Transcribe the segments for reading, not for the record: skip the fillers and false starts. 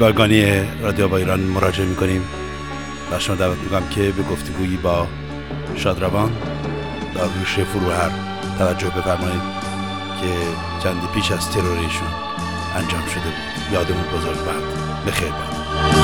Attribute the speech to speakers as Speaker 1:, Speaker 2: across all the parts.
Speaker 1: شایگانی رادیو با ایران مراجعه میکنیم و شما دعوت میکنم که به گفتگویی با شادروان داریوش فروهر توجه بفرمایید که چندی پیش از تروریشون انجام شده بود. یادمون بزرگ باد. بخیر باد.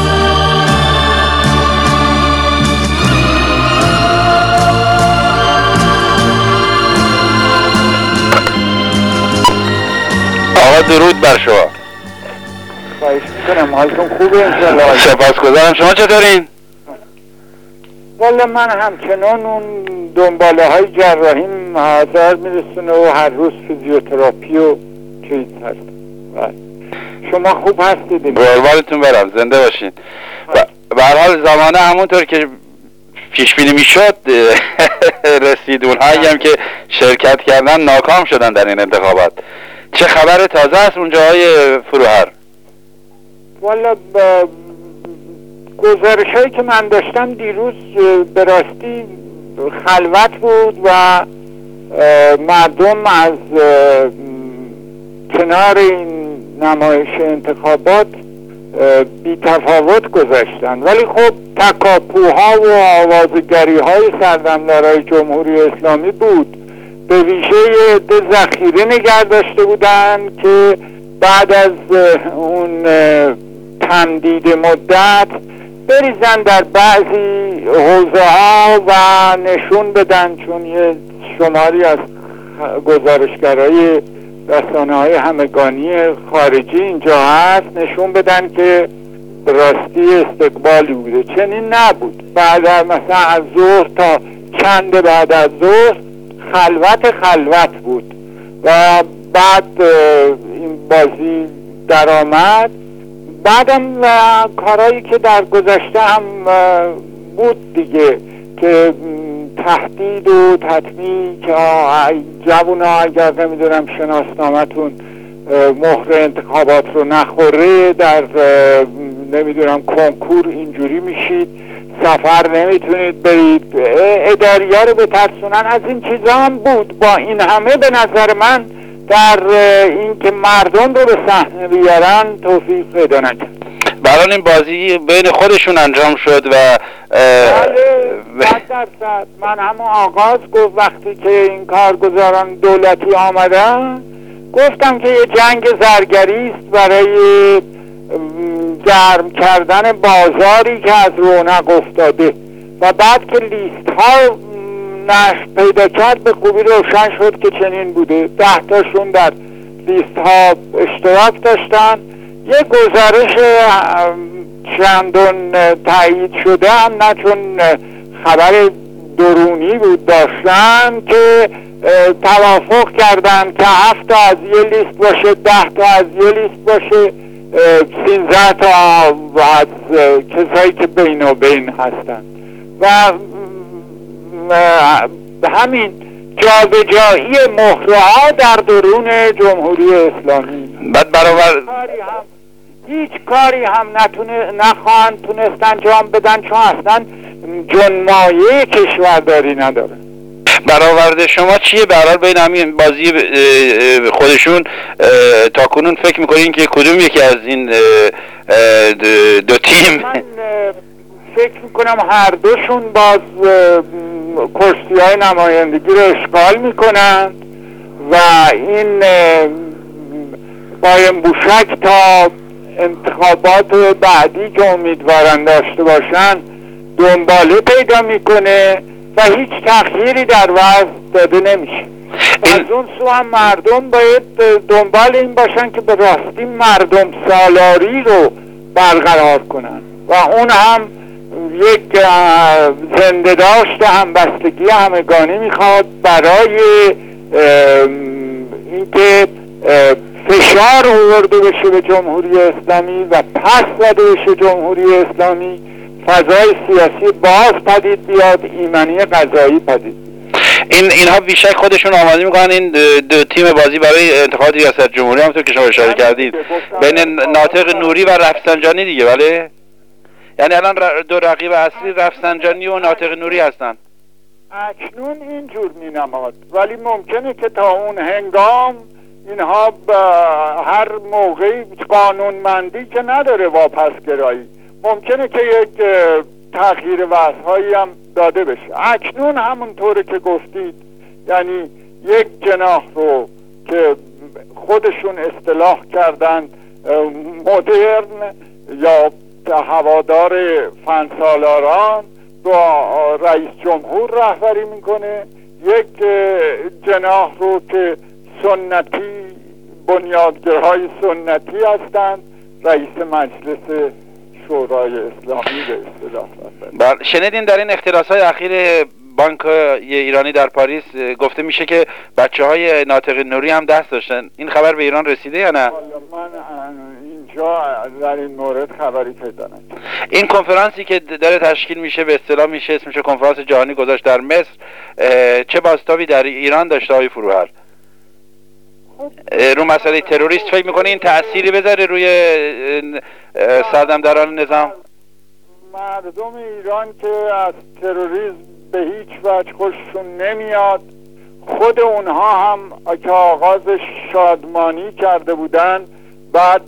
Speaker 2: آقا درود بر شما.
Speaker 3: خواهش میکنم. حالتون خوبه انشالله؟
Speaker 2: سپاسگزارم. شما چطورین؟
Speaker 3: والا من همچنان اون دنباله های جراحیم آزار میرسونه و هر روز فیزیوتراپی و چیز هست. شما خوب هستید؟
Speaker 2: قربانتون برم، زنده باشین. به هر حال زمانه همونطور که پیش بینی میشد رسید. اونهایی هم که شرکت کردن ناکام شدن در این انتخابات. چه خبر تازه است اونجا های فروهر؟
Speaker 3: والا گزارش هایی که من داشتم دیروز به راستی خلوت بود و مردم از کنار این نمایش انتخابات بی تفاوت گذاشتن، ولی خب تکاپوها و آوازگری های سردمدارای جمهوری اسلامی بود. به ویژه عده ذخیره نگه داشته بودن که بعد از اون تمدید مدت بریزن در بعضی حوزه ها و نشون بدن، چون یه شماری از گزارشگرای رسانه های همگانی خارجی اینجا هست، نشون بدن که راستی استقبالی بوده. چنین نبود. بعد مثلا از ظهر تا چند بعد از ظهر خلوت بود و بعد این بازی در آمد. بعدم کارهایی که در گذشته هم بود دیگه، که تهدید و تطمیع که جوونا اگر نمیدونم شناسنامتون مهر انتخابات رو نخوره در نمیدونم کنکور اینجوری میشید، سفر نمیتونید برید، اداریا رو بترسونن. از این چیزا هم بود. با این همه به نظر من در این که مردم رو به صحنه بیارن توفیق پیدا نکرد.
Speaker 2: برای این بازی بین خودشون انجام شد و
Speaker 3: بله 100%. من همون آغاز گفت وقتی که این کارگزاران دولتی آمدن گفتم که یه جنگ زرگری است برای گرم کردن بازاری که از رونق افتاده و بعد که لیست ها نشر پیدا کرد به خوبی روشن شد که چنین بوده. 10 تاشون در لیست ها اشتراک داشتن. یه گزارش چندون تایید شده هم نه، چون خبر درونی بود، داشتن که توافق کردن که 7 تا از یه لیست باشه، 10 تا از یه لیست باشه، 13 تا از کسایی که بین و بین هستن و همین جابجایی مهره‌ها در درون جمهوری اسلامی.
Speaker 2: بعد برابر
Speaker 3: هیچ کاری هم نخواهند تونست انجام بدن، چون اصلا جنمایه کشورداری نداره.
Speaker 2: برآورده شما چیه برحال بین همین بازی خودشون تا کنون فکر میکنین که کدوم یکی از این دو تیم؟
Speaker 3: من فکر میکنم هر دوشون باز کرسی های نمایندگی رو اشغال میکنن و این قایم بوشک تا انتخابات بعدی که امیدوارن داشته باشن دنباله پیدا میکنه و هیچ تأخیری در وضع داده نمیشه. از اون سو هم مردم باید دنبال این باشن که به راستی مردم سالاری رو برقرار کنن و اون هم یک زنده داشت همبستگی همگانی میخواد برای اینکه فشار آورده بشه به جمهوری اسلامی و پس زده بشه جمهوری اسلامی، فضای سیاسی باز پدید بیاد، ایمنی قضایی پدید.
Speaker 2: اینها بیشک خودشون آماده میکنن این دو تیم بازی برای انتخابات ریاست جمهوری، همونطور که شما اشاره کردید بین ناطق نوری و رفسنجانی دیگه. بله، یعنی الان دو رقیب اصلی رفسنجانی و ناطق نوری هستن.
Speaker 3: اکنون اینجور مینماد، ولی ممکنه که تا اون هنگام اینها هر موقعی قانونمندی که نداره واپسگرایی، ممکنه که یک تغییر وضع‌هایی هم داده بشه. اکنون همونطوره که گفتید، یعنی یک جناح رو که خودشون اصطلاح کردن مدرن یا هوادار فنسالاران، با رئیس جمهور رهبری میکنه. یک جناح رو که سنتی، بنیادگرهای سنتی هستند، رئیس مجلس شورای اسلامی به اصطلاح.
Speaker 2: شنیدین در این اختلاس‌های اخیر بانک ایرانی در پاریس گفته میشه که بچه‌های ناطق نوری هم دست داشتن. این خبر به ایران رسیده یا نه؟
Speaker 3: من اینجا در این مورد خبری پیدا نکردم.
Speaker 2: این کنفرانسی که داره تشکیل میشه، به اصطلاح میشه اسمش کنفرانس جهانی گذاشت در مصر، چه بازتابی در ایران داشته آقای فروهر؟ رو مسئله تروریست فکر میکنه این تأثیری بذاره روی سردمداران نظام؟
Speaker 3: مردم ایران که از تروریسم به هیچ وجه خوششون نمیاد، خود اونها هم که آغاز شادمانی کرده بودن، بعد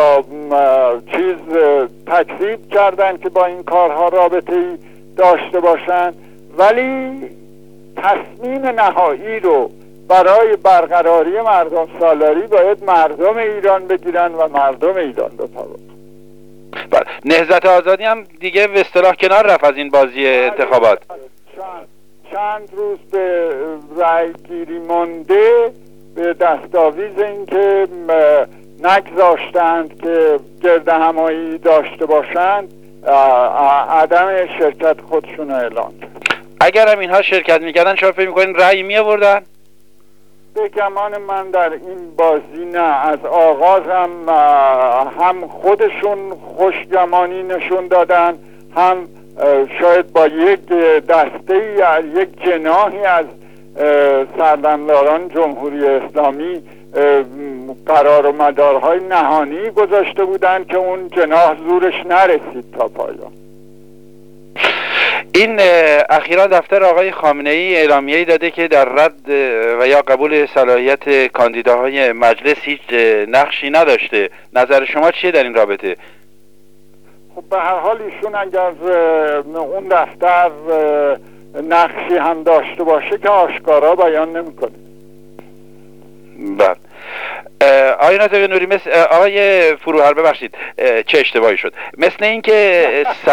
Speaker 3: تکذیب کردن که با این کارها رابطه‌ای داشته باشن، ولی تصمیم نهایی رو برای برقراری مردم سالاری باید مردم ایران بگیرن و مردم ایران بپردازن.
Speaker 2: نهضت آزادی هم دیگه به اصطلاح کنار رفت از این بازی انتخابات.
Speaker 3: چند روز به رأی گیری مونده، به دستاویز این که نگذاشتند که گرد همایی داشته باشند، عدم شرکت خودشون رو اعلام کرد.
Speaker 2: اگر هم اینها شرکت میکردن شما فکر میکنین رأی می آوردن؟
Speaker 3: به گمان من در این بازی نه. از آغاز هم خودشون خوشگمانی نشون دادن، هم شاید با یک دسته یا یک جناحی از سردمداران جمهوری اسلامی قرار و مدارهای نهانی گذاشته بودن که اون جناح زورش نرسید تا پایان.
Speaker 2: این اخیرا دفتر آقای خامنه‌ای اعلامیه‌ای داده که در رد و یا قبول صلاحیت کاندیداهای مجلس هیچ نقشی نداشته. نظر شما چیه در این رابطه؟
Speaker 3: خب به هر حال ایشون اگر اون دفتر نقشی هم داشته باشه که آشکارا بیان نمی‌کنه.
Speaker 2: بله. آقای ناطق نوری، مثل آقای فروهر، ببخشید چه اشتباهی شد، مثل این که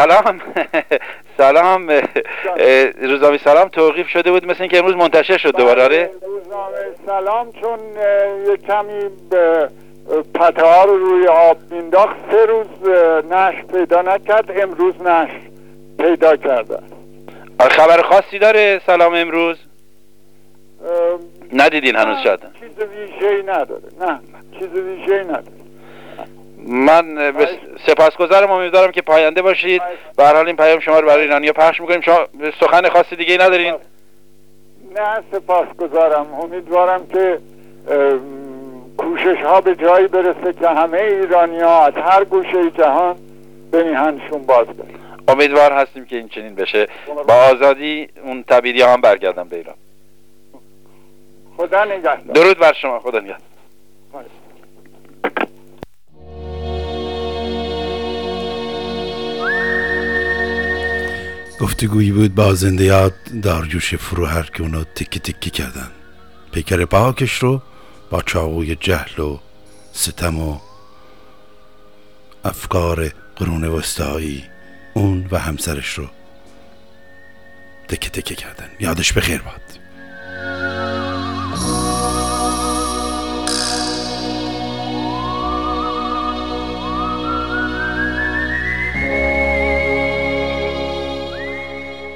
Speaker 2: سلام روزنامه سلام توقیف شده بود، مثل این که امروز منتشر شد دوباره.
Speaker 3: روزنامه سلام چون یک کمی پته ها رو روی آب مینداخت، 3 روز نشر پیدا نکرد، امروز نشر پیدا کرده.
Speaker 2: خبر خاصی داره سلام امروز؟ ندیدین هنوز؟ شاید
Speaker 3: چیز ویژه‌ای نداره. نه چیز ویژه‌ای نداره.
Speaker 2: من سپاسگزارم، امیدوارم که پاینده باشید. به هر حال این پیام شما رو برای ایرانی‌ها پخش می‌کنیم. شما سخن خاصی دیگه ندارین؟
Speaker 3: نه سپاسگزارم. امیدوارم که کوشش ها به جایی برسه که همه ایرانی‌ها از هر گوشه جهان به میهنشون باز برن.
Speaker 2: امیدوار هستیم که این چنین بشه. با آزادی اون تبعیدی هم برگردن به ایران.
Speaker 3: خدا نگهدار.
Speaker 2: درود بر شما. خدا نگهدار.
Speaker 1: گفتگویی بود با زنده یاد داریوش فروهر که اونو تکی تکی کردن. پیکر پاکش رو با چاقوی جهل و ستم و افکار قرون وسطایی اون و همسرش رو تکی تکی کردن. یادش بخیر باد.